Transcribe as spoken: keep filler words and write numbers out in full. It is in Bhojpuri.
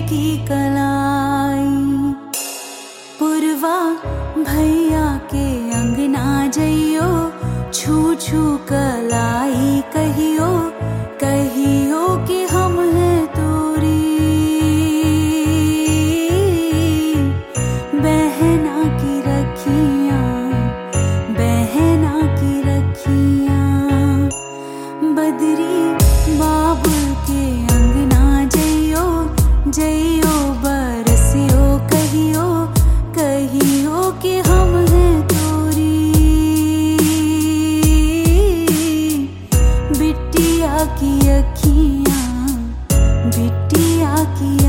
की कलाई। पुरवा भैया के अंगना जइयो, छू छू कलाई कहियो, कहियो कि हम हैं तोरी। बहना की रखियाँ, बहना की रखियाँ। बदरी बाबुल के अंगना जइयो, जइयो बरसियो कहियो, कहियो कि हम हैं तोरी। बिटिया की अखियाँ, बिटिया की